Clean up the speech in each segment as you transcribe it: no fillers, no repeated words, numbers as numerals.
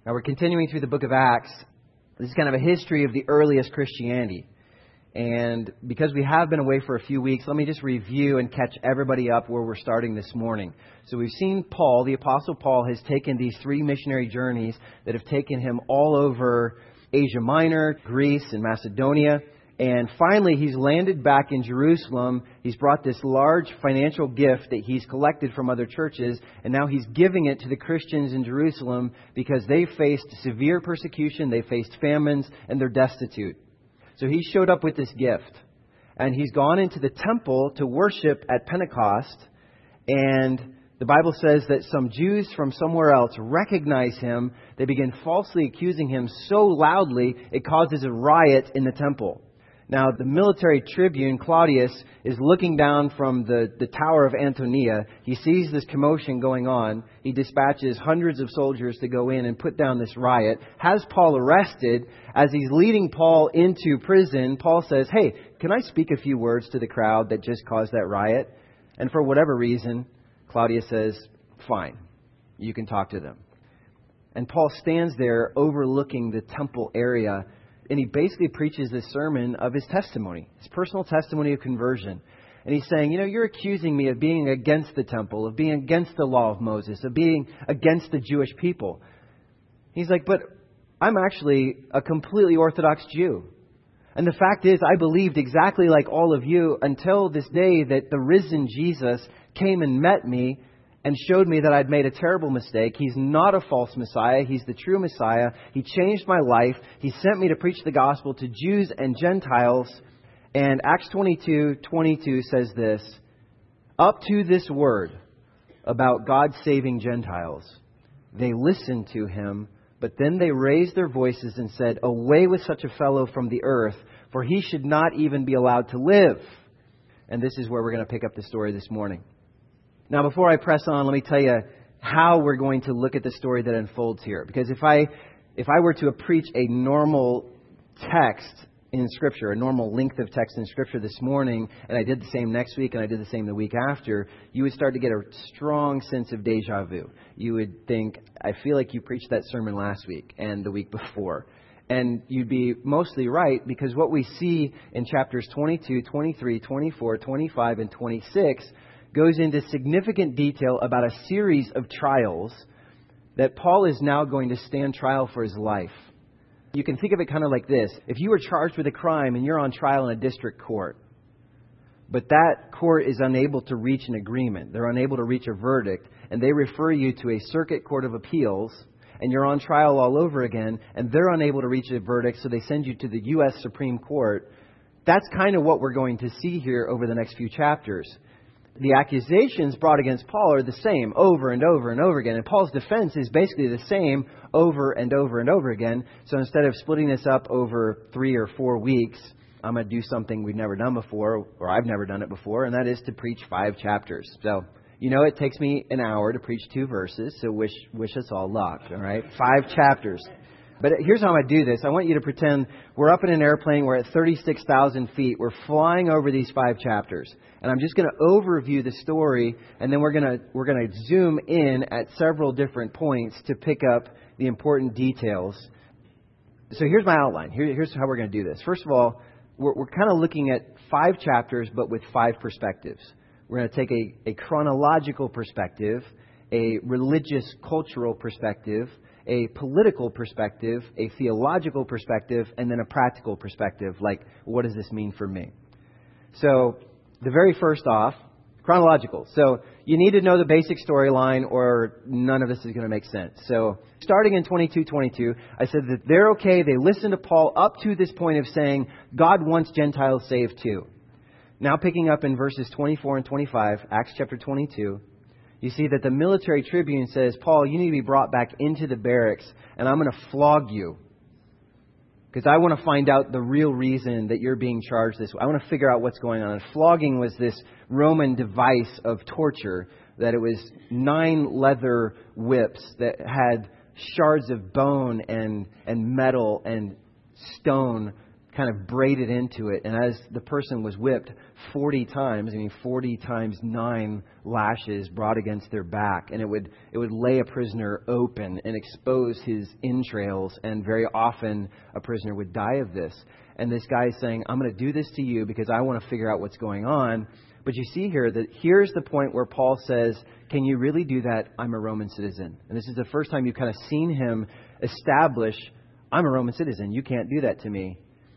Now we're continuing through the book of Acts. This is kind of a history of the earliest Christianity. And because we have been away for a few weeks, let me just review and catch everybody up where we're starting this morning. So we've seen Paul, the Apostle Paul, has taken these 3 missionary journeys that have taken him all over Asia Minor, Greece, and Macedonia. And finally, he's landed back in Jerusalem. He's brought this large financial gift that he's collected from other churches. And now he's giving it to the Christians in Jerusalem because they faced severe persecution, they faced famines, and they're destitute. So he showed up with this gift. And he's gone into the temple to worship at Pentecost. And the Bible says that some Jews from somewhere else recognize him. They begin falsely accusing him so loudly it causes a riot in the temple. Now, the military tribune, Claudius, is looking down from the Tower of Antonia. He sees this commotion going on. He dispatches hundreds of soldiers to go in and put down this riot. Has Paul arrested. As he's leading Paul into prison, Paul says, "Hey, can I speak a few words to the crowd that just caused that riot?" And for whatever reason, Claudius says, "Fine, you can talk to them." And Paul stands there overlooking the temple area. And he basically preaches this sermon of his testimony, his personal testimony of conversion. And he's saying, you're accusing me of being against the temple, of being against the law of Moses, of being against the Jewish people. He's like, but I'm actually a completely Orthodox Jew. And the fact is, I believed exactly like all of you until this day that the risen Jesus came and met me and showed me that I'd made a terrible mistake. He's not a false Messiah. He's the true Messiah. He changed my life. He sent me to preach the gospel to Jews and Gentiles. And Acts 22:22 says this, "Up to this word about God saving Gentiles, they listened to him, but then they raised their voices and said, 'Away with such a fellow from the earth, for he should not even be allowed to live.'" And this is where we're going to pick up the story this morning. Now, before I press on, let me tell you how we're going to look at the story that unfolds here. Because if I were to preach a normal text in Scripture, a normal length of text in Scripture this morning, and I did the same next week and I did the same the week after, you would start to get a strong sense of deja vu. You would think, I feel like you preached that sermon last week and the week before. And you'd be mostly right, because what we see in chapters 22, 23, 24, 25, and 26 goes into significant detail about a series of trials that Paul is now going to stand trial for his life. You can think of it kind of like this. If you were charged with a crime and you're on trial in a district court, but that court is unable to reach an agreement, they're unable to reach a verdict, and they refer you to a circuit court of appeals, and you're on trial all over again, and they're unable to reach a verdict, so they send you to the U.S. Supreme Court. That's kind of what we're going to see here over the next few chapters. The accusations brought against Paul are the same over and over and over again. And Paul's defense is basically the same over and over and over again. So instead of splitting this up over 3 or 4 weeks, I'm going to do something we've never done before, or I've never done it before, and that is to preach 5 chapters. So, it takes me an hour to preach 2 verses, so wish us all luck, all right? 5 chapters. But here's how I do this. I want you to pretend we're up in an airplane. We're at 36,000 feet. We're flying over these 5 chapters. And I'm just going to overview the story. And then we're going to zoom in at several different points to pick up the important details. So here's my outline. Here's how we're going to do this. First of all, we're kind of looking at 5 chapters, but with 5 perspectives. We're going to take a chronological perspective, a religious, cultural perspective, a political perspective, a theological perspective, and then a practical perspective, like, what does this mean for me? So, the very first off, chronological. So, you need to know the basic storyline or none of this is going to make sense. So, starting in 22:22, I said that they're okay. They listen to Paul up to this point of saying, God wants Gentiles saved too. Now picking up in verses 24 and 25, Acts chapter 22, you see that the military tribune says, Paul, you need to be brought back into the barracks and I'm going to flog you. Because I want to find out the real reason that you're being charged this way. I want to figure out what's going on. And flogging was this Roman device of torture, that it was 9 leather whips that had shards of bone and metal and stone kind of braided into it. And as the person was whipped 40 times, 40 times 9 lashes brought against their back. And it would lay a prisoner open and expose his entrails. And very often a prisoner would die of this. And this guy is saying, I'm going to do this to you because I want to figure out what's going on. But you see here that here's the point where Paul says, can you really do that? I'm a Roman citizen. And this is the first time you've kind of seen him establish, I'm a Roman citizen. You can't do that to me.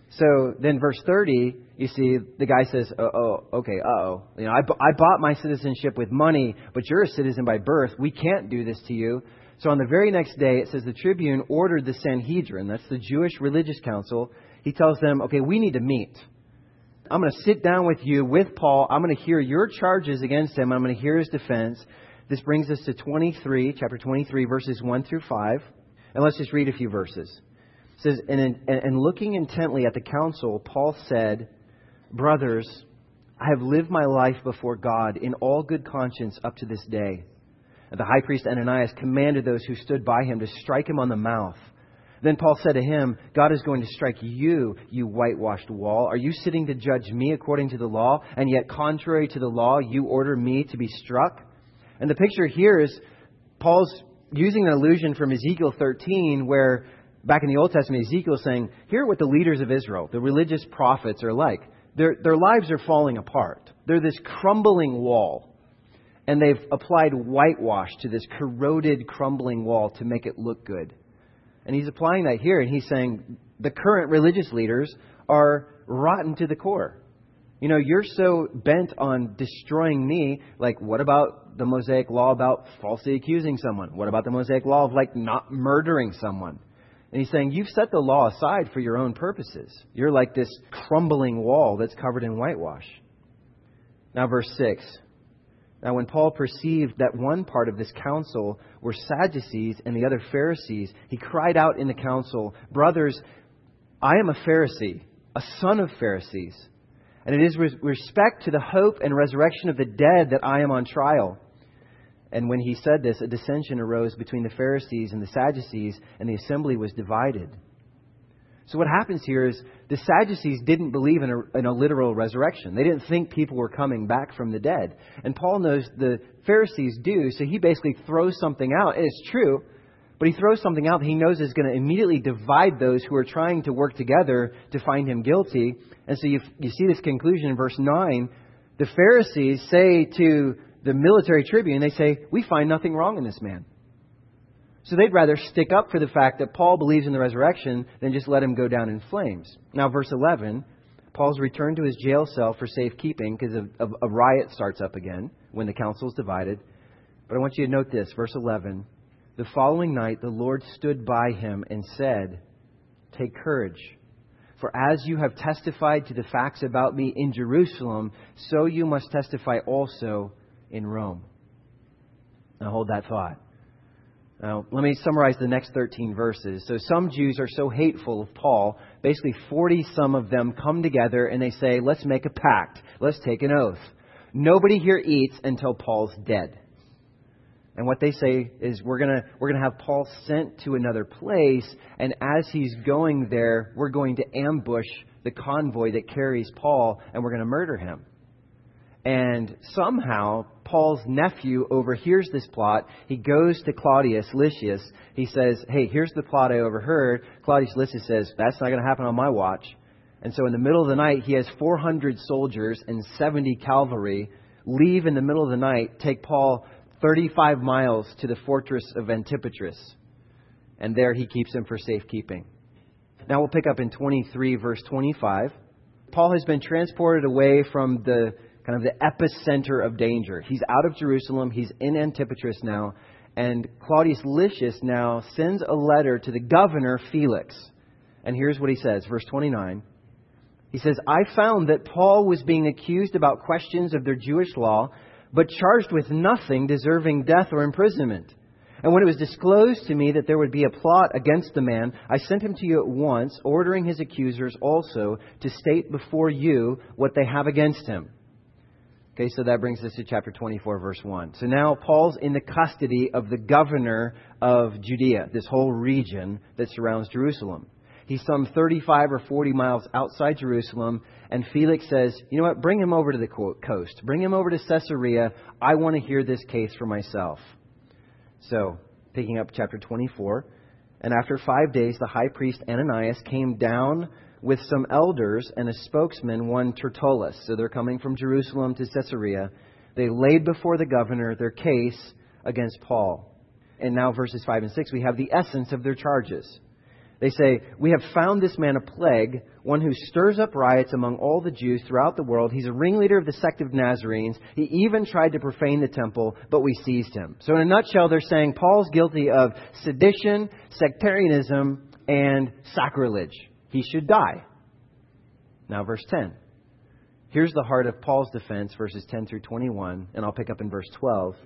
So then verse 30, you see the guy says, okay. I bought my citizenship with money, but you're a citizen by birth. We can't do this to you. So on the very next day, it says the tribune ordered the Sanhedrin, that's the Jewish religious council. He tells them, okay, we need to meet. I'm going to sit down with you, with Paul. I'm going to hear your charges against him. I'm going to hear his defense. This brings us to chapter 23, verses 1 through 5. And let's just read a few verses. It says, and looking intently at the council, Paul said, brothers, I have lived my life before God in all good conscience up to this day. And the high priest Ananias commanded those who stood by him to strike him on the mouth. Then Paul said to him, God is going to strike you, you whitewashed wall. Are you sitting to judge me according to the law? And yet contrary to the law, you order me to be struck? And the picture here is Paul's using an allusion from Ezekiel 13, where back in the Old Testament, Ezekiel is saying, here are what the leaders of Israel, the religious prophets, are like. Their lives are falling apart. They're this crumbling wall. And they've applied whitewash to this corroded, crumbling wall to make it look good. And he's applying that here. And he's saying the current religious leaders are rotten to the core. You're so bent on destroying me. Like, what about the Mosaic law about falsely accusing someone? What about the Mosaic law of not murdering someone? And he's saying, you've set the law aside for your own purposes. You're like this crumbling wall that's covered in whitewash. Now, verse 6. Now, when Paul perceived that one part of this council were Sadducees and the other Pharisees, he cried out in the council, brothers, I am a Pharisee, a son of Pharisees. And it is with respect to the hope and resurrection of the dead that I am on trial. And when he said this, a dissension arose between the Pharisees and the Sadducees, and the assembly was divided. So what happens here is the Sadducees didn't believe in a literal resurrection. They didn't think people were coming back from the dead. And Paul knows the Pharisees do, so he basically throws something out. And it's true, but he throws something out that he knows is going to immediately divide those who are trying to work together to find him guilty. And so you see this conclusion in verse 9. The Pharisees say to the military tribune, they say, we find nothing wrong in this man. So they'd rather stick up for the fact that Paul believes in the resurrection than just let him go down in flames. Now, verse 11, Paul's returned to his jail cell for safekeeping because a riot starts up again when the council is divided. But I want you to note this, verse 11. The following night, the Lord stood by him and said, take courage. For as you have testified to the facts about me in Jerusalem, so you must testify also in Rome. Now hold that thought. Now, let me summarize the next 13 verses. So some Jews are so hateful of Paul, basically 40 some of them come together and they say, let's make a pact. Let's take an oath. Nobody here eats until Paul's dead. And what they say is we're gonna have Paul sent to another place, and as he's going there, we're going to ambush the convoy that carries Paul, and we're going to murder him. And somehow, Paul's nephew overhears this plot. He goes to Claudius Lysias. He says, hey, here's the plot I overheard. Claudius Lysias says, that's not going to happen on my watch. And so in the middle of the night, he has 400 soldiers and 70 cavalry leave in the middle of the night, take Paul 35 miles to the fortress of Antipatris. And there he keeps him for safekeeping. Now we'll pick up in 23, verse 25. Paul has been transported away from the kind of the epicenter of danger. He's out of Jerusalem. He's in Antipatris now. And Claudius Lysias now sends a letter to the governor, Felix. And here's what he says, verse 29. He says, I found that Paul was being accused about questions of their Jewish law, but charged with nothing deserving death or imprisonment. And when it was disclosed to me that there would be a plot against the man, I sent him to you at once, ordering his accusers also to state before you what they have against him. Okay, so that brings us to chapter 24, verse 1. So now Paul's in the custody of the governor of Judea, this whole region that surrounds Jerusalem. He's some 35 or 40 miles outside Jerusalem. And Felix says, you know what, bring him over to the coast. Bring him over to Caesarea. I want to hear this case for myself. So, picking up chapter 24. And after 5 days, the high priest Ananias came down with some elders and a spokesman, one Tertullus. So they're coming from Jerusalem to Caesarea. They laid before the governor their case against Paul. And now verses 5 and 6, we have the essence of their charges. They say, we have found this man a plague, one who stirs up riots among all the Jews throughout the world. He's a ringleader of the sect of Nazarenes. He even tried to profane the temple, but we seized him. So in a nutshell, they're saying Paul's guilty of sedition, sectarianism, and sacrilege. He should die. Now verse 10. Here's the heart of Paul's defense, verses 10 through 21, and I'll pick up in verse 12.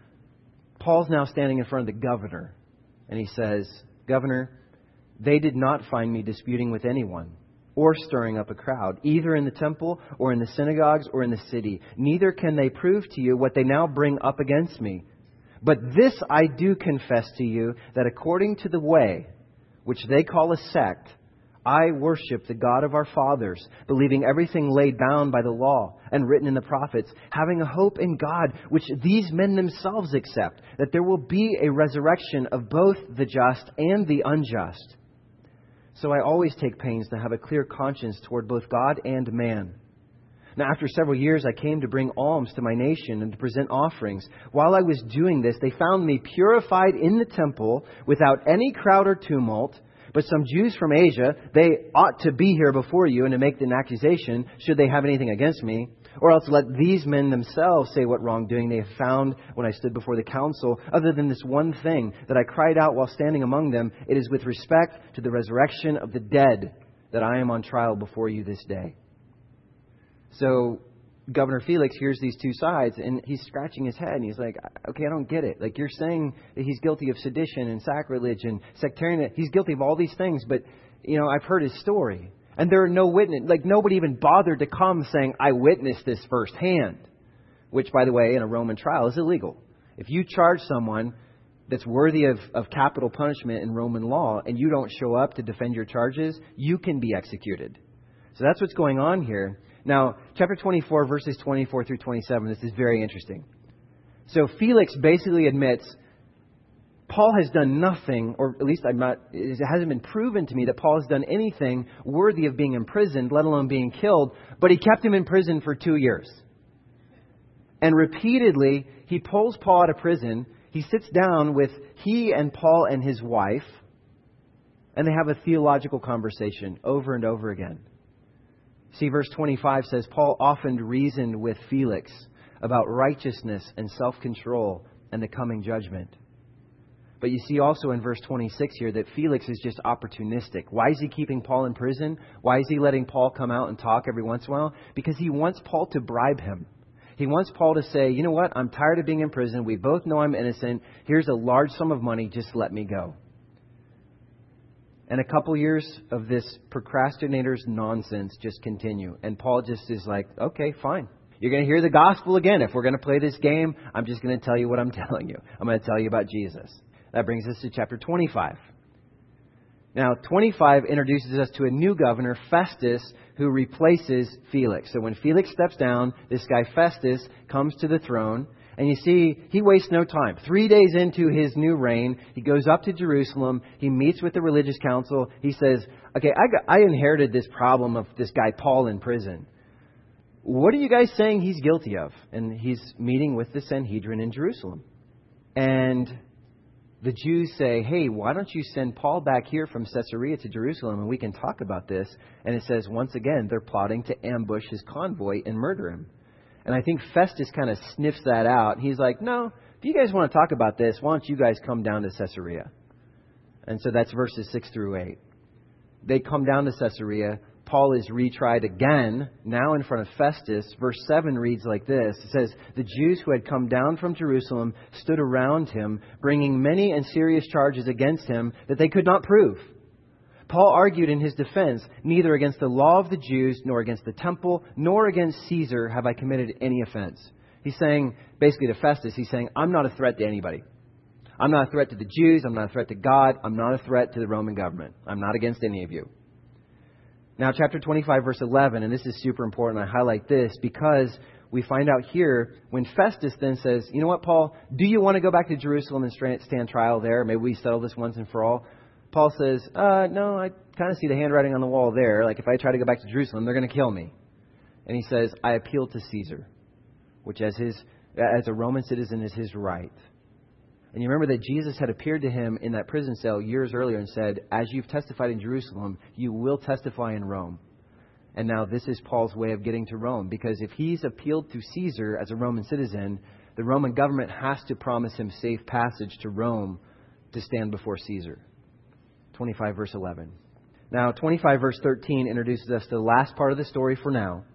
Paul's now standing in front of the governor, and he says, Governor, they did not find me disputing with anyone or stirring up a crowd, either in the temple or in the synagogues or in the city. Neither can they prove to you what they now bring up against me. But this I do confess to you, that according to the way, which they call a sect, I worship the God of our fathers, believing everything laid down by the law and written in the prophets, having a hope in God, which these men themselves accept, that there will be a resurrection of both the just and the unjust. So I always take pains to have a clear conscience toward both God and man. Now, after several years, I came to bring alms to my nation and to present offerings. While I was doing this, they found me purified in the temple without any crowd or tumult. But some Jews from Asia, they ought to be here before you and to make an accusation, should they have anything against me. Or else let these men themselves say what wrongdoing they have found when I stood before the council, other than this one thing that I cried out while standing among them. It is with respect to the resurrection of the dead that I am on trial before you this day. So Governor Felix hears these two sides, and he's scratching his head, and he's like, okay, I don't get it. Like, you're saying that he's guilty of sedition and sacrilege and sectarian. He's guilty of all these things, but, you know, I've heard his story. And there are no witness. Like, nobody even bothered to come saying, I witnessed this firsthand. Which, by the way, in a Roman trial is illegal. If you charge someone that's worthy of capital punishment in Roman law, and you don't show up to defend your charges, you can be executed. So that's what's going on here. Now, chapter 24, verses 24 through 27, this is very interesting. So Felix basically admits, Paul has done nothing, or at least it hasn't been proven to me that Paul has done anything worthy of being imprisoned, let alone being killed, but he kept him in prison for 2 years. And repeatedly, he pulls Paul out of prison. He sits down with he and Paul and his wife, and they have a theological conversation over and over again. See, verse 25 says, Paul often reasoned with Felix about righteousness and self-control and the coming judgment. But you see also in verse 26 here that Felix is just opportunistic. Why is he keeping Paul in prison? Why is he letting Paul come out and talk every once in a while? Because he wants Paul to bribe him. He wants Paul to say, you know what, I'm tired of being in prison. We both know I'm innocent. Here's a large sum of money. Just let me go. And a couple years of this procrastinator's nonsense just continue. And Paul just is like, okay, fine. You're going to hear the gospel again. If we're going to play this game, I'm just going to tell you what I'm telling you. I'm going to tell you about Jesus. That brings us to chapter 25. Now, 25 introduces us to a new governor, Festus, who replaces Felix. So when Felix steps down, this guy Festus comes to the throne. And you see, he wastes no time. 3 days into his new reign, he goes up to Jerusalem. He meets with the religious council. He says, okay, I inherited this problem of this guy Paul in prison. What are you guys saying he's guilty of? And he's meeting with the Sanhedrin in Jerusalem. And the Jews say, hey, why don't you send Paul back here from Caesarea to Jerusalem and we can talk about this? And it says, once again, they're plotting to ambush his convoy and murder him. And I think Festus kind of sniffs that out. He's like, no, if you guys want to talk about this, why don't you guys come down to Caesarea? And so that's verses 6 through 8. They come down to Caesarea. Paul is retried again, now in front of Festus. Verse 7 reads like this. It says, the Jews who had come down from Jerusalem stood around him, bringing many and serious charges against him that they could not prove. Paul argued in his defense, neither against the law of the Jews, nor against the temple, nor against Caesar have I committed any offense. He's saying, basically to Festus, he's saying, I'm not a threat to anybody. I'm not a threat to the Jews. I'm not a threat to God. I'm not a threat to the Roman government. I'm not against any of you. Now, chapter 25, verse 11, and this is super important. I highlight this because we find out here when Festus then says, you know what, Paul, do you want to go back to Jerusalem and stand trial there? Maybe we settle this once and for all. Paul says, no, I kind of see the handwriting on the wall there. Like if I try to go back to Jerusalem, they're going to kill me. And he says, I appeal to Caesar, which as a Roman citizen is his right. And you remember that Jesus had appeared to him in that prison cell years earlier and said, as you've testified in Jerusalem, you will testify in Rome. And now this is Paul's way of getting to Rome, because if he's appealed to Caesar as a Roman citizen, the Roman government has to promise him safe passage to Rome to stand before Caesar. 25 verse 11. Now 25 verse 13 introduces us to the last part of the story for now.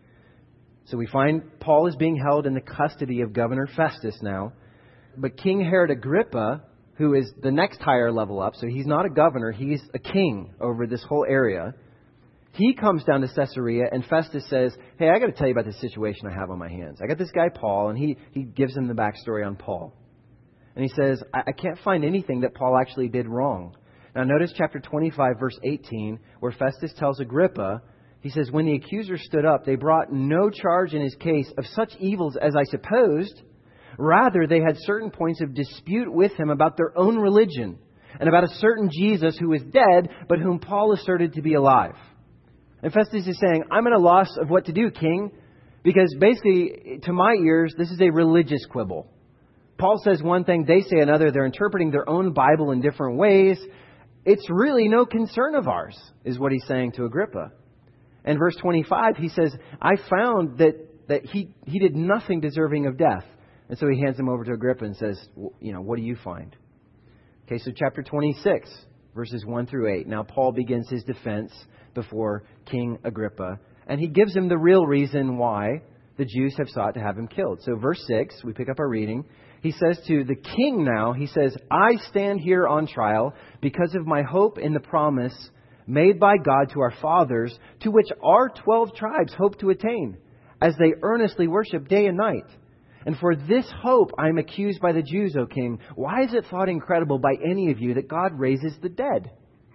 So we find Paul is being held in the custody of Governor Festus now. But King Herod Agrippa, who is the next higher level up, so he's not a governor, he's a king over this whole area. He comes down to Caesarea and Festus says, hey, I got to tell you about this situation I have on my hands. I got this guy Paul, and he gives him the backstory on Paul. And he says, I can't find anything that Paul actually did wrong. Now notice chapter 25 verse 18 where Festus tells Agrippa, he says, when the accusers stood up, they brought no charge in his case of such evils as I supposed. Rather, they had certain points of dispute with him about their own religion and about a certain Jesus who is dead, but whom Paul asserted to be alive. And Festus is saying, I'm at a loss of what to do, King, because basically, to my ears, this is a religious quibble. Paul says one thing, they say another. They're interpreting their own Bible in different ways. It's really no concern of ours, is what he's saying to Agrippa. And verse 25, he says, I found that he did nothing deserving of death. And so he hands him over to Agrippa and says, what do you find? Okay, so chapter 26, verses 1 through 8. Now Paul begins his defense before King Agrippa. And he gives him the real reason why the Jews have sought to have him killed. So verse 6, we pick up our reading. He says to the king now, he says, I stand here on trial because of my hope in the promise made by God to our fathers, to which our 12 tribes hope to attain, as they earnestly worship day and night. And for this hope I am accused by the Jews, O king. Why is it thought incredible by any of you that God raises the dead?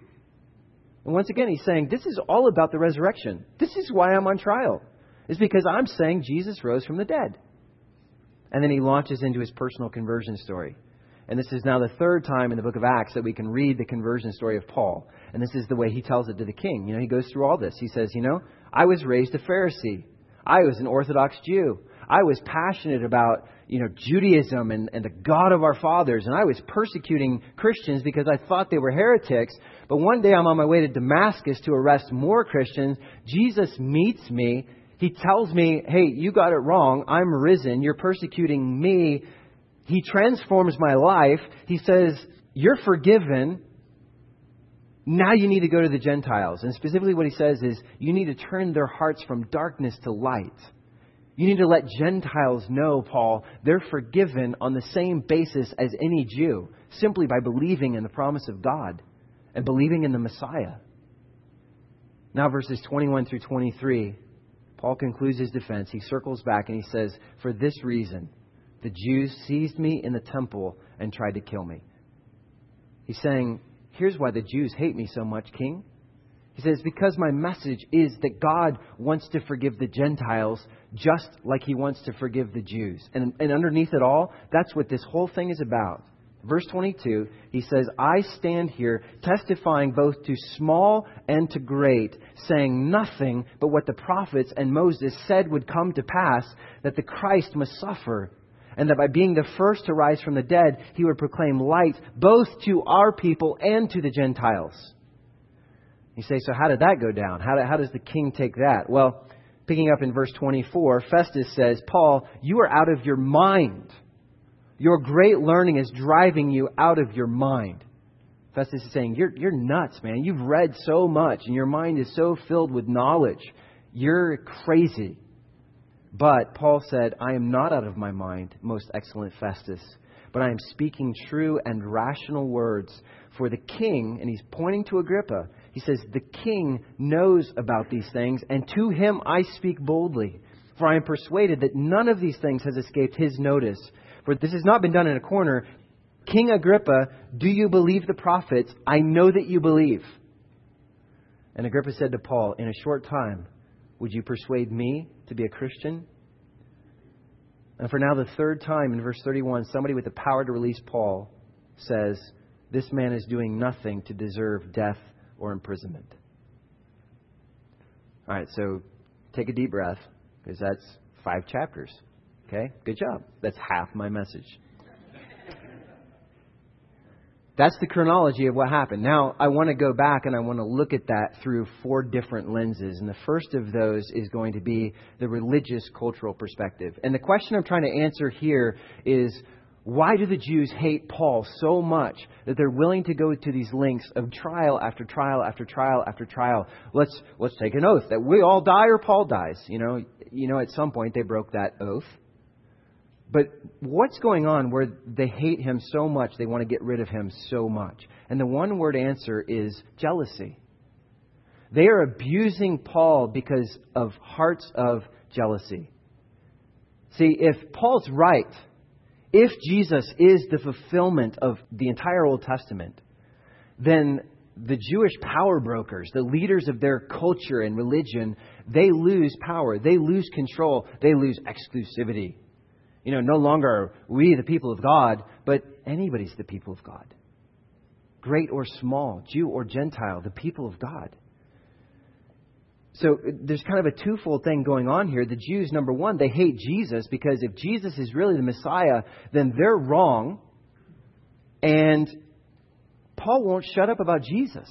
And once again, he's saying, this is all about the resurrection. This is why I'm on trial. It's because I'm saying Jesus rose from the dead. And then he launches into his personal conversion story. And this is now the third time in the book of Acts that we can read the conversion story of Paul. And this is the way he tells it to the king. He goes through all this. He says, I was raised a Pharisee. I was an Orthodox Jew. I was passionate about, Judaism and the God of our fathers. And I was persecuting Christians because I thought they were heretics. But one day I'm on my way to Damascus to arrest more Christians. Jesus meets me. He tells me, hey, you got it wrong. I'm risen. You're persecuting me. He transforms my life. He says, you're forgiven. Now you need to go to the Gentiles. And specifically what he says is, you need to turn their hearts from darkness to light. You need to let Gentiles know, Paul, they're forgiven on the same basis as any Jew, simply by believing in the promise of God and believing in the Messiah. Now verses 21 through 23, Paul concludes his defense. He circles back and he says, for this reason, the Jews seized me in the temple and tried to kill me. He's saying, here's why the Jews hate me so much, King. He says, because my message is that God wants to forgive the Gentiles just like he wants to forgive the Jews. And underneath it all, that's what this whole thing is about. Verse 22, he says, I stand here testifying both to small and to great, saying nothing but what the prophets and Moses said would come to pass, that the Christ must suffer, and that by being the first to rise from the dead, he would proclaim light both to our people and to the Gentiles. You say, so how did that go down? How does the king take that? Well, picking up in verse 24, Festus says, Paul, you are out of your mind. Your great learning is driving you out of your mind. Festus is saying, you're nuts, man. You've read so much and your mind is so filled with knowledge. You're crazy. But Paul said, I am not out of my mind, most excellent Festus, but I am speaking true and rational words. For the king, and he's pointing to Agrippa, he says, the king knows about these things, and to him I speak boldly. For I am persuaded that none of these things has escaped his notice. For this has not been done in a corner. King Agrippa, do you believe the prophets? I know that you believe. And Agrippa said to Paul, in a short time, would you persuade me to be a Christian? And for now the third time in verse 31, somebody with the power to release Paul says, this man is doing nothing to deserve death or imprisonment. All right, so take a deep breath, because that's 5 chapters. Okay, good job. That's half my message. That's the chronology of what happened. Now, I want to go back and I want to look at that through 4 different lenses. And the first of those is going to be the religious cultural perspective. And the question I'm trying to answer here is, why do the Jews hate Paul so much that they're willing to go to these lengths of trial after trial after trial after trial? Let's take an oath that we all die or Paul dies. You know, at some point they broke that oath. But what's going on where they hate him so much, they want to get rid of him so much? And the one word answer is jealousy. They are abusing Paul because of hearts of jealousy. See, if Paul's right, if Jesus is the fulfillment of the entire Old Testament, then the Jewish power brokers, the leaders of their culture and religion, they lose power, they lose control, they lose exclusivity. You know, no longer are we the people of God, but anybody's the people of God. Great or small, Jew or Gentile, the people of God. So there's kind of a twofold thing going on here. The Jews, number one, they hate Jesus because if Jesus is really the Messiah, then they're wrong. And Paul won't shut up about Jesus.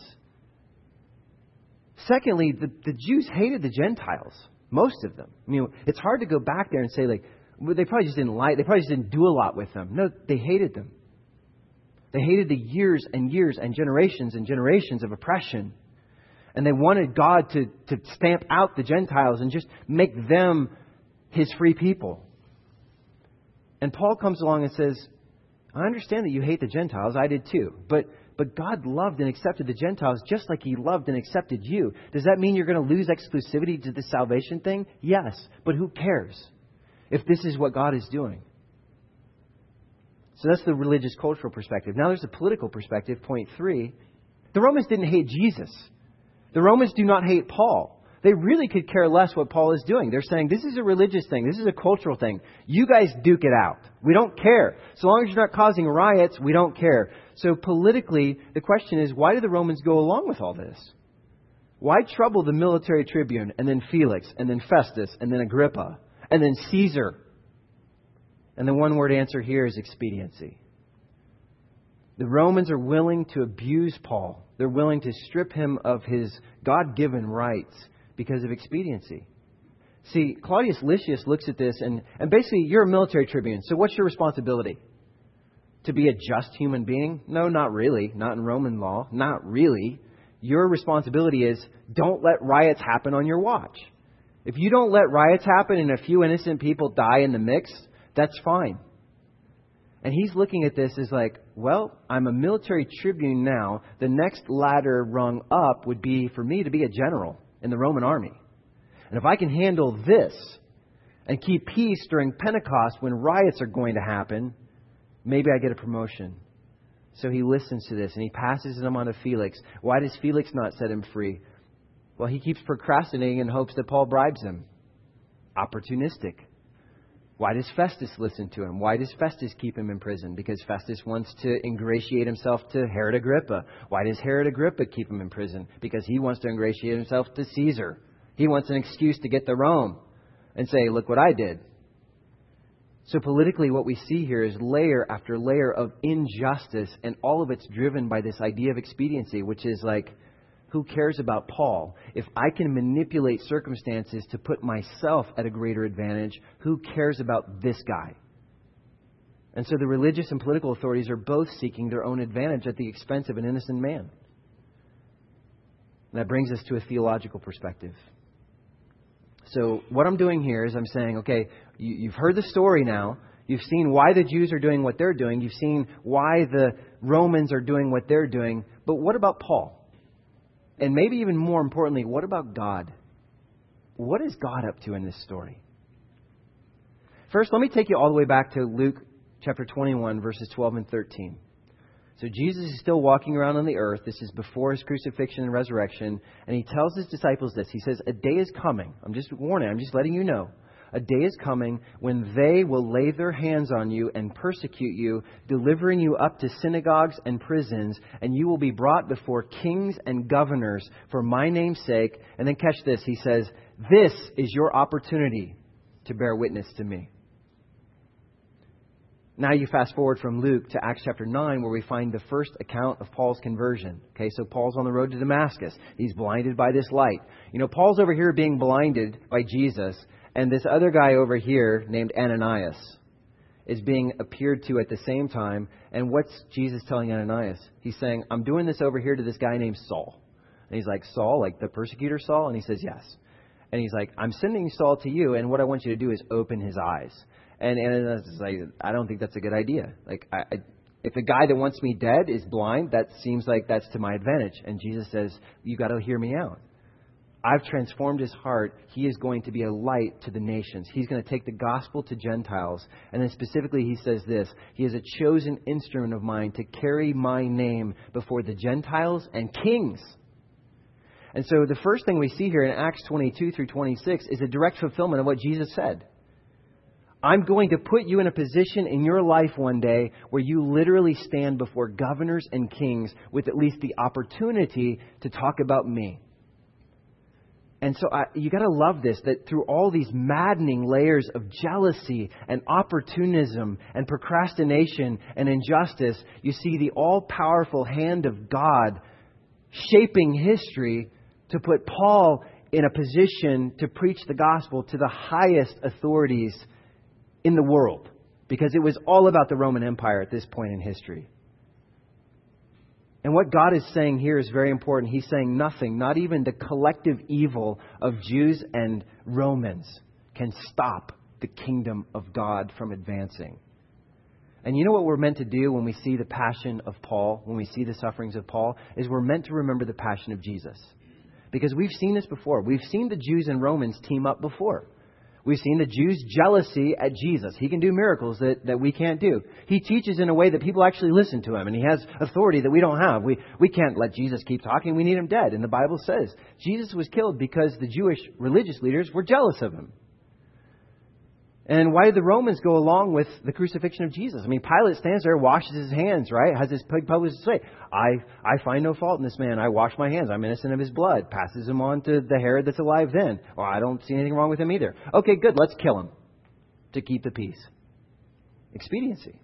Secondly, the Jews hated the Gentiles, most of them. I mean, it's hard to go back there and say, like, they probably just didn't do a lot with them. No, they hated them. They hated the years and years and generations of oppression. And they wanted God to stamp out the Gentiles and just make them His free people. And Paul comes along and says, I understand that you hate the Gentiles. I did too. But God loved and accepted the Gentiles just like He loved and accepted you. Does that mean you're going to lose exclusivity to the salvation thing? Yes. But who cares if this is what God is doing? So that's the religious cultural perspective. Now there's a political perspective, point 3. The Romans didn't hate Jesus. The Romans do not hate Paul. They really could care less what Paul is doing. They're saying, this is a religious thing. This is a cultural thing. You guys duke it out. We don't care. So long as you're not causing riots, we don't care. So politically, the question is, why do the Romans go along with all this? Why trouble the military tribune, and then Felix, and then Festus, and then Agrippa, and then Caesar? And the one-word answer here is expediency. The Romans are willing to abuse Paul. They're willing to strip him of his God-given rights because of expediency. See, Claudius Lysias looks at this and basically you're a military tribune. So what's your responsibility? To be a just human being? No, not really. Not in Roman law. Not really. Your responsibility is don't let riots happen on your watch. If you don't let riots happen and a few innocent people die in the mix, that's fine. And he's looking at this as like, well, I'm a military tribune now. The next ladder rung up would be for me to be a general in the Roman army. And if I can handle this and keep peace during Pentecost when riots are going to happen, maybe I get a promotion. So he listens to this and he passes them on to Felix. Why does Felix not set him free? Well, he keeps procrastinating in hopes that Paul bribes him. Opportunistic. Why does Festus listen to him? Why does Festus keep him in prison? Because Festus wants to ingratiate himself to Herod Agrippa. Why does Herod Agrippa keep him in prison? Because he wants to ingratiate himself to Caesar. He wants an excuse to get to Rome and say, look what I did. So politically, what we see here is layer after layer of injustice, and all of it's driven by this idea of expediency, which is like, who cares about Paul? If I can manipulate circumstances to put myself at a greater advantage, who cares about this guy? And so the religious and political authorities are both seeking their own advantage at the expense of an innocent man. And that brings us to a theological perspective. So what I'm doing here is I'm saying, okay, you've heard the story now. You've seen why the Jews are doing what they're doing. You've seen why the Romans are doing what they're doing. But what about Paul? And maybe even more importantly, what about God? What is God up to in this story? First, let me take you all the way back to Luke chapter 21, verses 12 and 13. So Jesus is still walking around on the earth. This is before his crucifixion and resurrection. And he tells his disciples this. He says, a day is coming. I'm just warning. I'm just letting you know. A day is coming when they will lay their hands on you and persecute you, delivering you up to synagogues and prisons, and you will be brought before kings and governors for my name's sake. And then catch this. He says, this is your opportunity to bear witness to me. Now you fast forward from Luke to Acts chapter 9, where we find the first account of Paul's conversion. Okay, so Paul's on the road to Damascus. He's blinded by this light. You know, Paul's over here being blinded by Jesus, and this other guy over here named Ananias is being appeared to at the same time. And what's Jesus telling Ananias? He's saying, I'm doing this over here to this guy named Saul. And he's like, Saul, like the persecutor Saul? And he says, yes. And he's like, I'm sending Saul to you, and what I want you to do is open his eyes. And Ananias is like, I don't think that's a good idea. Like, if the guy that wants me dead is blind, that seems like that's to my advantage. And Jesus says, you got to hear me out. I've transformed his heart. He is going to be a light to the nations. He's going to take the gospel to Gentiles. And then specifically he says this, he is a chosen instrument of mine to carry my name before the Gentiles and kings. And so the first thing we see here in Acts 22 through 26 is a direct fulfillment of what Jesus said. I'm going to put you in a position in your life one day where you literally stand before governors and kings with at least the opportunity to talk about me. And so you got to love this, that through all these maddening layers of jealousy and opportunism and procrastination and injustice, you see the all-powerful hand of God shaping history to put Paul in a position to preach the gospel to the highest authorities in the world, because it was all about the Roman Empire at this point in history. And what God is saying here is very important. He's saying nothing, not even the collective evil of Jews and Romans, can stop the kingdom of God from advancing. And you know what we're meant to do when we see the passion of Paul, when we see the sufferings of Paul, is we're meant to remember the passion of Jesus. Because we've seen this before. We've seen the Jews and Romans team up before. We've seen the Jews' jealousy at Jesus. He can do miracles that we can't do. He teaches in a way that people actually listen to him. And he has authority that we don't have. We can't let Jesus keep talking. We need him dead. And the Bible says Jesus was killed because the Jewish religious leaders were jealous of him. And why did the Romans go along with the crucifixion of Jesus? I mean, Pilate stands there, washes his hands, right? Has his public display. I find no fault in this man. I wash my hands. I'm innocent of his blood. Passes him on to the Herod that's alive then. Well, I don't see anything wrong with him either. Okay, good. Let's kill him to keep the peace. Expediency.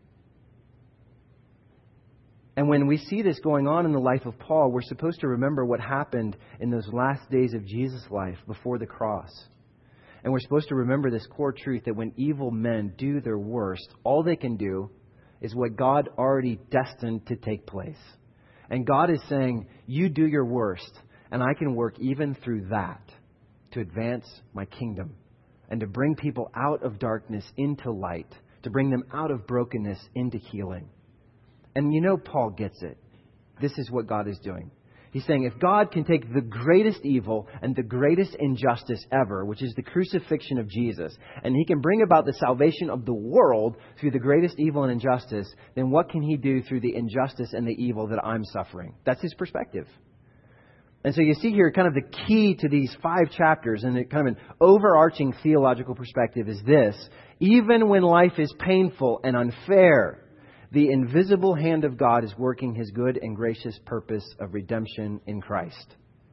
And when we see this going on in the life of Paul, we're supposed to remember what happened in those last days of Jesus' life before the cross. And we're supposed to remember this core truth that when evil men do their worst, all they can do is what God already destined to take place. And God is saying, you do your worst, and I can work even through that to advance my kingdom and to bring people out of darkness into light, to bring them out of brokenness into healing. And you know, Paul gets it. This is what God is doing. He's saying if God can take the greatest evil and the greatest injustice ever, which is the crucifixion of Jesus, and he can bring about the salvation of the world through the greatest evil and injustice, then what can he do through the injustice and the evil that I'm suffering? That's his perspective. And so you see here kind of the key to these 5 chapters and kind of an overarching theological perspective is this: even when life is painful and unfair, the invisible hand of God is working his good and gracious purpose of redemption in Christ.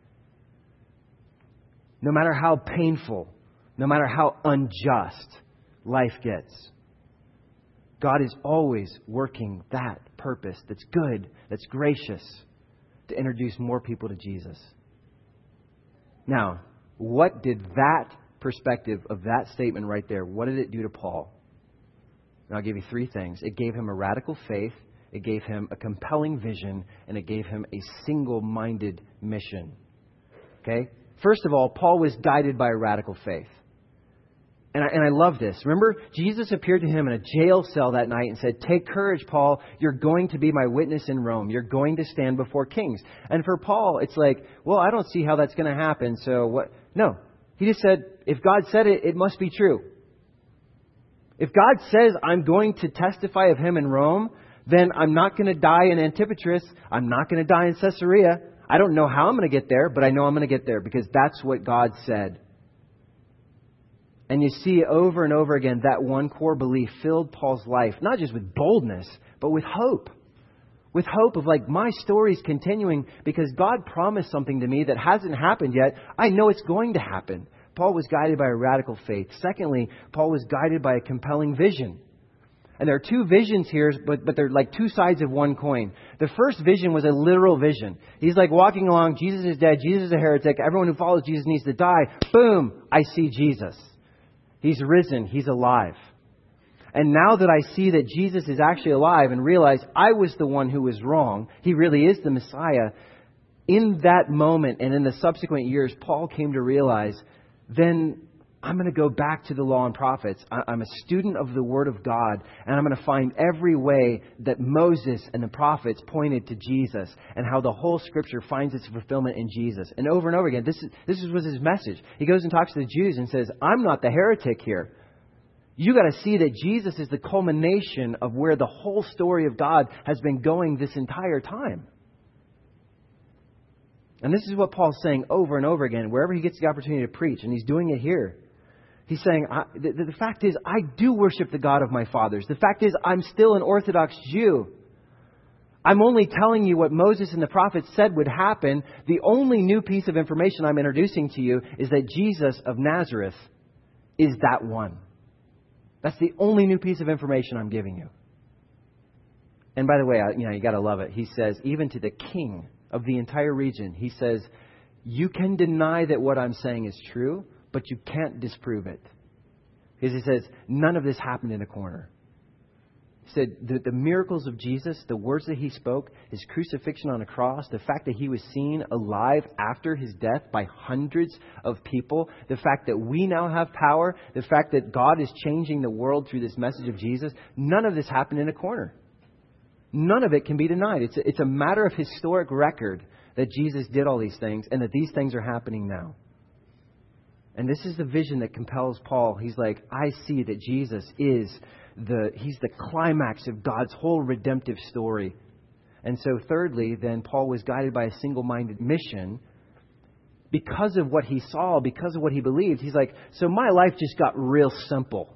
No matter how painful, no matter how unjust life gets, God is always working that purpose that's good, that's gracious, to introduce more people to Jesus. Now, what did that perspective of that statement right there, what did it do to Paul? And I'll give you 3 things. It gave him a radical faith, it gave him a compelling vision, and it gave him a single-minded mission. Okay? First of all, Paul was guided by a radical faith. And I love this. Remember, Jesus appeared to him in a jail cell that night and said, take courage, Paul. You're going to be my witness in Rome. You're going to stand before kings. And for Paul, it's like, well, I don't see how that's going to happen. So what? No. He just said, if God said it, it must be true. If God says I'm going to testify of Him in Rome, then I'm not going to die in Antipatris. I'm not going to die in Caesarea. I don't know how I'm going to get there, but I know I'm going to get there because that's what God said. And you see over and over again that one core belief filled Paul's life, not just with boldness, but with hope. With hope of like, my story's continuing because God promised something to me that hasn't happened yet. I know it's going to happen. Paul was guided by a radical faith. Secondly, Paul was guided by a compelling vision. And there are two visions here, but they're like two sides of one coin. The first vision was a literal vision. He's like walking along, Jesus is dead, Jesus is a heretic, everyone who follows Jesus needs to die. Boom, I see Jesus. He's risen, He's alive. And now that I see that Jesus is actually alive and realize I was the one who was wrong, He really is the Messiah, in that moment and in the subsequent years, Paul came to realize, then I'm going to go back to the law and prophets. I'm a student of the Word of God, and I'm going to find every way that Moses and the prophets pointed to Jesus and how the whole Scripture finds its fulfillment in Jesus. And over again, this was his message. He goes and talks to the Jews and says, I'm not the heretic here. You got to see that Jesus is the culmination of where the whole story of God has been going this entire time. And this is what Paul's saying over and over again, wherever he gets the opportunity to preach, and he's doing it here. He's saying, the fact is, I do worship the God of my fathers. The fact is, I'm still an Orthodox Jew. I'm only telling you what Moses and the prophets said would happen. The only new piece of information I'm introducing to you is that Jesus of Nazareth is that one. That's the only new piece of information I'm giving you. And by the way, you got to love it. He says, even to the king of the entire region, he says, you can deny that what I'm saying is true, but you can't disprove it. Because he says, none of this happened in a corner. He said the miracles of Jesus, the words that He spoke, His crucifixion on a cross, the fact that He was seen alive after His death by hundreds of people, the fact that we now have power, the fact that God is changing the world through this message of Jesus, none of this happened in a corner. None of it can be denied. It's a matter of historic record that Jesus did all these things and that these things are happening now. And this is the vision that compels Paul. He's like, I see that Jesus is He's the climax of God's whole redemptive story. And so thirdly, then Paul was guided by a single-minded mission because of what he saw, because of what he believed. He's like, so my life just got real simple.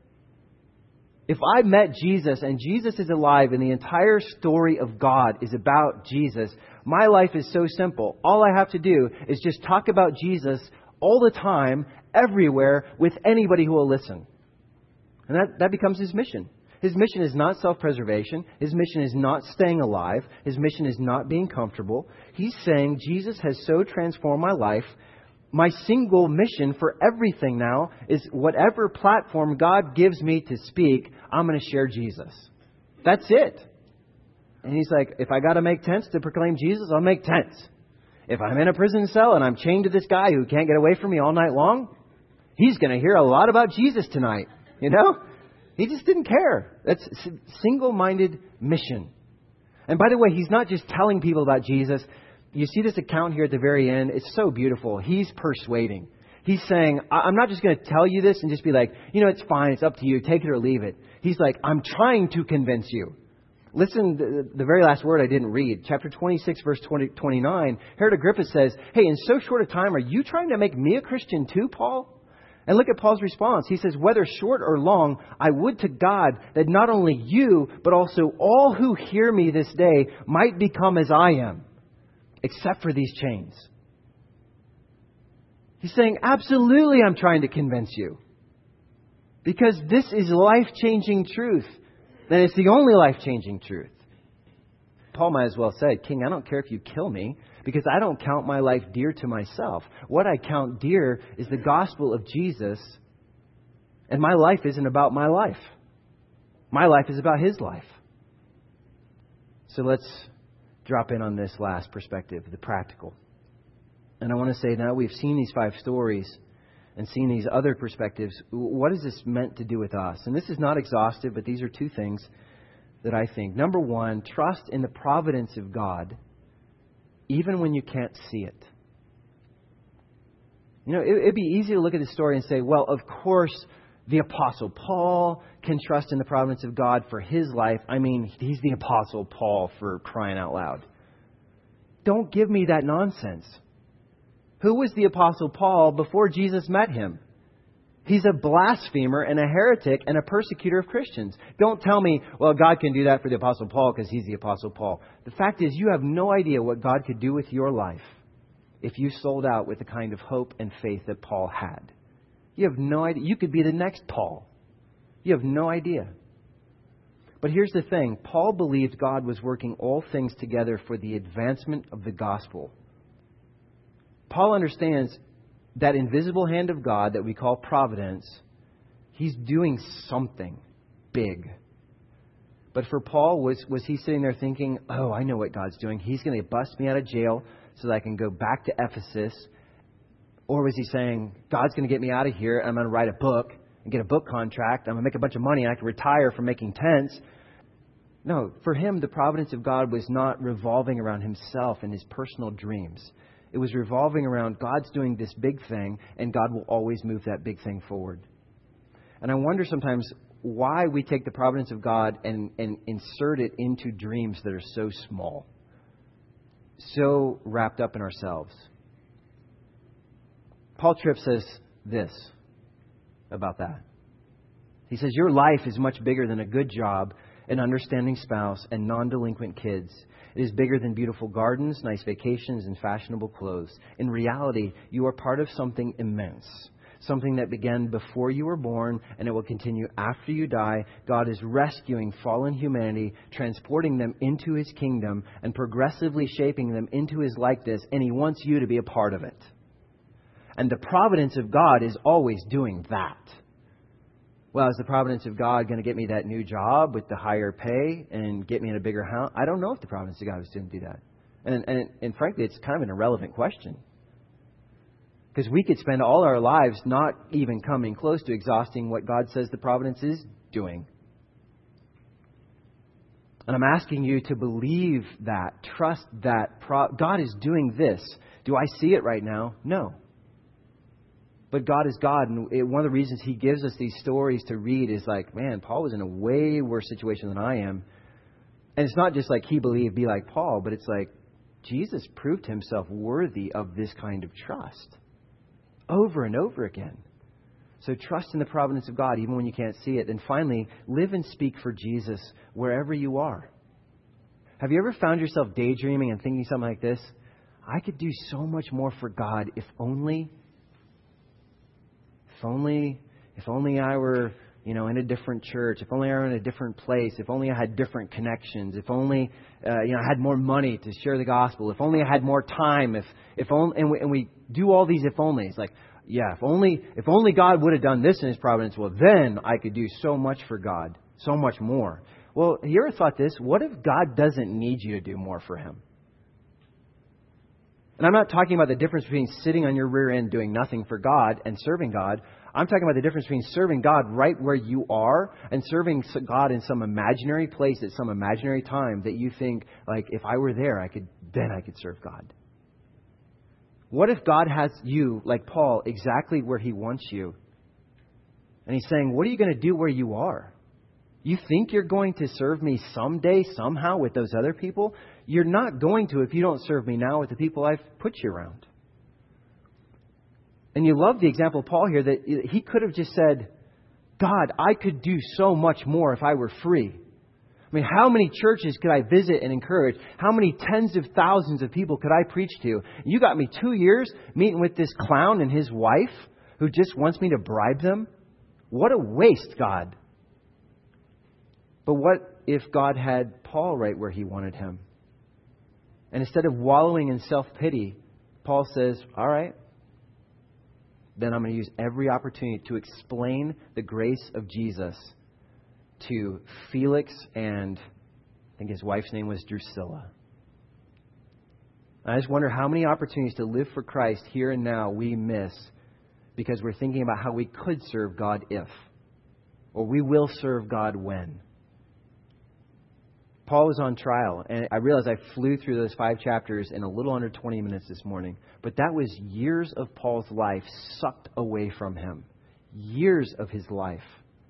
If I met Jesus and Jesus is alive and the entire story of God is about Jesus, my life is so simple. All I have to do is just talk about Jesus all the time, everywhere, with anybody who will listen. And that becomes his mission. His mission is not self-preservation. His mission is not staying alive. His mission is not being comfortable. He's saying, Jesus has so transformed my life. My single mission for everything now is whatever platform God gives me to speak, I'm going to share Jesus. That's it. And he's like, if I got to make tents to proclaim Jesus, I'll make tents. If I'm in a prison cell and I'm chained to this guy who can't get away from me all night long, he's going to hear a lot about Jesus tonight. You know, he just didn't care. That's single-minded mission. And by the way, he's not just telling people about Jesus. You see this account here at the very end. It's so beautiful. He's persuading. He's saying, I'm not just going to tell you this and just be like, it's fine. It's up to you. Take it or leave it. He's like, I'm trying to convince you. Listen, the very last word I didn't read. Chapter 26, verse 29. Herod Agrippa says, hey, in so short a time, are you trying to make me a Christian too, Paul? And look at Paul's response. He says, whether short or long, I would to God that not only you, but also all who hear me this day might become as I am, except for these chains. He's saying, absolutely, I'm trying to convince you. Because this is life-changing truth. And it's the only life-changing truth. Paul might as well say, King, I don't care if you kill me, because I don't count my life dear to myself. What I count dear is the gospel of Jesus. And my life isn't about my life. My life is about His life. So let's drop in on this last perspective, the practical. And I want to say, now we've seen these 5 stories and seen these other perspectives. What is this meant to do with us? And this is not exhaustive, but these are 2 things that I think. Number 1, trust in the providence of God, even when you can't see it. It'd be easy to look at the story and say, well, of course, the Apostle Paul can trust in the providence of God for his life. I mean, he's the Apostle Paul, for crying out loud. Don't give me that nonsense. Who was the Apostle Paul before Jesus met him? He's a blasphemer and a heretic and a persecutor of Christians. Don't tell me, well, God can do that for the Apostle Paul because he's the Apostle Paul. The fact is, you have no idea what God could do with your life if you sold out with the kind of hope and faith that Paul had. You have no idea. You could be the next Paul. You have no idea. But here's the thing. Paul believed God was working all things together for the advancement of the gospel. Paul understands that invisible hand of God that we call providence. He's doing something big. But for Paul, was he sitting there thinking, oh, I know what God's doing. He's going to bust me out of jail so that I can go back to Ephesus. Or was he saying, God's going to get me out of here and I'm going to write a book and get a book contract. I'm going to make a bunch of money and I can retire from making tents. No, for him, the providence of God was not revolving around himself and his personal dreams. It was revolving around God's doing this big thing and God will always move that big thing forward. And I wonder sometimes why we take the providence of God and insert it into dreams that are so small, so wrapped up in ourselves. Paul Tripp says this about that. He says, your life is much bigger than a good job, an understanding spouse, and non-delinquent kids. It is bigger than beautiful gardens, nice vacations, and fashionable clothes. In reality, you are part of something immense. Something that began before you were born, and it will continue after you die. God is rescuing fallen humanity, transporting them into His kingdom, and progressively shaping them into His likeness, and He wants you to be a part of it. And the providence of God is always doing that. Well, is the providence of God going to get me that new job with the higher pay and get me in a bigger house? I don't know if the providence of God was going to do that. And frankly, it's kind of an irrelevant question. Because we could spend all our lives not even coming close to exhausting what God says the providence is doing. And I'm asking you to believe that, trust that God is doing this. Do I see it right now? No. But God is God, and one of the reasons He gives us these stories to read is like, man, Paul was in a way worse situation than I am. And it's not just like he believed, be like Paul, but it's like Jesus proved Himself worthy of this kind of trust over and over again. So trust in the providence of God, even when you can't see it. And finally, live and speak for Jesus wherever you are. Have you ever found yourself daydreaming and thinking something like this? I could do so much more for God if only I were, in a different church. If only I were in a different place. If only I had different connections. If only, I had more money to share the gospel. If only I had more time. If only, and we do all these if onlys. Like, yeah, if only God would have done this in His providence, well, then I could do so much for God, so much more. Well, you ever thought this? What if God doesn't need you to do more for Him? And I'm not talking about the difference between sitting on your rear end doing nothing for God and serving God. I'm talking about the difference between serving God right where you are and serving God in some imaginary place at some imaginary time that you think, like, if I were there, I could serve God. What if God has you, like Paul, exactly where He wants you? And He's saying, what are you going to do where you are? You think you're going to serve me someday, somehow, with those other people? You're not going to if you don't serve me now with the people I've put you around. And you love the example of Paul here that he could have just said, God, I could do so much more if I were free. I mean, how many churches could I visit and encourage? How many tens of thousands of people could I preach to? You got me 2 years meeting with this clown and his wife who just wants me to bribe them? What a waste, God. But what if God had Paul right where He wanted him? And instead of wallowing in self-pity, Paul says, all right, then I'm going to use every opportunity to explain the grace of Jesus to Felix and I think his wife's name was Drusilla. I just wonder how many opportunities to live for Christ here and now we miss because we're thinking about how we could serve God if, or we will serve God when. Paul was on trial, and I realized I flew through those 5 chapters in a little under 20 minutes this morning. But that was years of Paul's life sucked away from him. years of his life.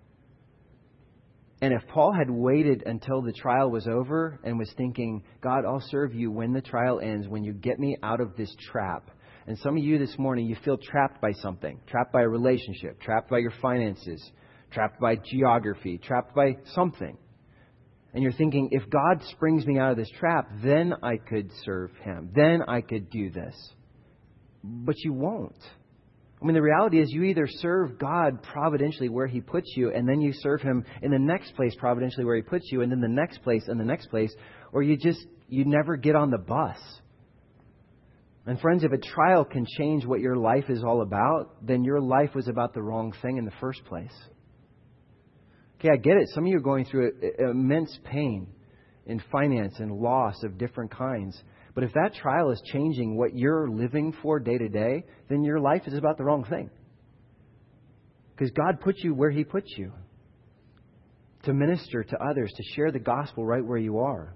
And if Paul had waited until the trial was over and was thinking, God, I'll serve you when the trial ends, when you get me out of this trap. And some of you this morning, you feel trapped by something, trapped by a relationship, trapped by your finances, trapped by geography, trapped by something. And you're thinking, if God springs me out of this trap, then I could serve him. Then I could do this. But you won't. I mean, the reality is you either serve God providentially where he puts you, and then you serve him in the next place providentially where he puts you, and then the next place and the next place, or you never get on the bus. And friends, if a trial can change what your life is all about, then your life was about the wrong thing in the first place. Okay, I get it. Some of you are going through immense pain in finance and loss of different kinds. But if that trial is changing what you're living for day to day, then your life is about the wrong thing. Because God put you where he puts you. To minister to others, to share the gospel right where you are.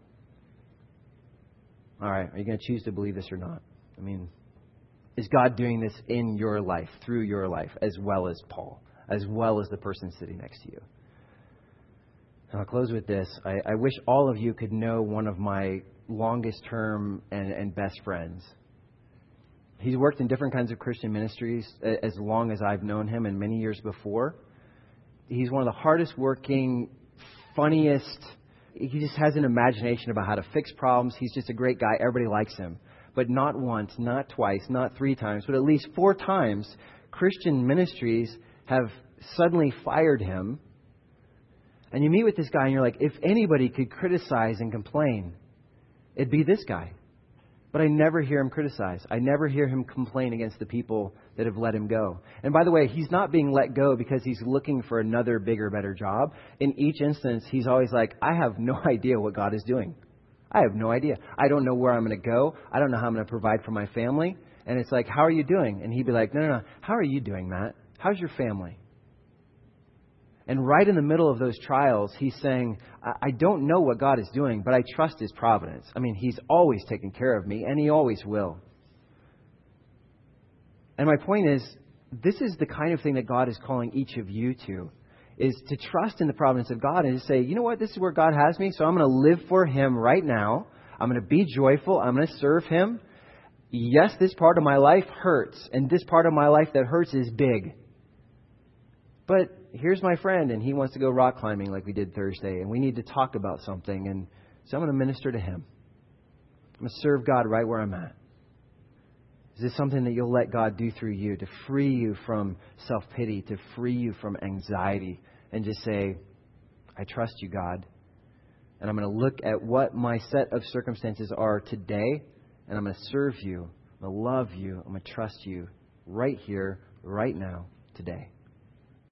All right, are you going to choose to believe this or not? I mean, is God doing this in your life, through your life, as well as Paul, as well as the person sitting next to you? And I'll close with this. I wish all of you could know one of my longest term and best friends. He's worked in different kinds of Christian ministries as long as I've known him and many years before. He's one of the hardest working, funniest. He just has an imagination about how to fix problems. He's just a great guy. Everybody likes him. But not once, not twice, not 3 times, but at least 4 times, Christian ministries have suddenly fired him. And you meet with this guy and you're like, if anybody could criticize and complain, it'd be this guy. But I never hear him criticize. I never hear him complain against the people that have let him go. And by the way, he's not being let go because he's looking for another bigger, better job. In each instance, he's always like, I have no idea what God is doing. I have no idea. I don't know where I'm going to go. I don't know how I'm going to provide for my family. And it's like, how are you doing? And he'd be like, no. How are you doing, Matt? How's your family? And right in the middle of those trials, he's saying, I don't know what God is doing, but I trust his providence. I mean, he's always taken care of me, and he always will. And my point is, this is the kind of thing that God is calling each of you to, is to trust in the providence of God and to say, you know what, this is where God has me, so I'm going to live for him right now. I'm going to be joyful. I'm going to serve him. Yes, this part of my life hurts, and this part of my life that hurts is big. But here's my friend, and he wants to go rock climbing like we did Thursday, and we need to talk about something, and so I'm going to minister to him. I'm going to serve God right where I'm at. Is this something that you'll let God do through you to free you from self-pity, to free you from anxiety, and just say, I trust you, God, and I'm going to look at what my set of circumstances are today, and I'm going to serve you, I'm going to love you, I'm going to trust you right here, right now, today.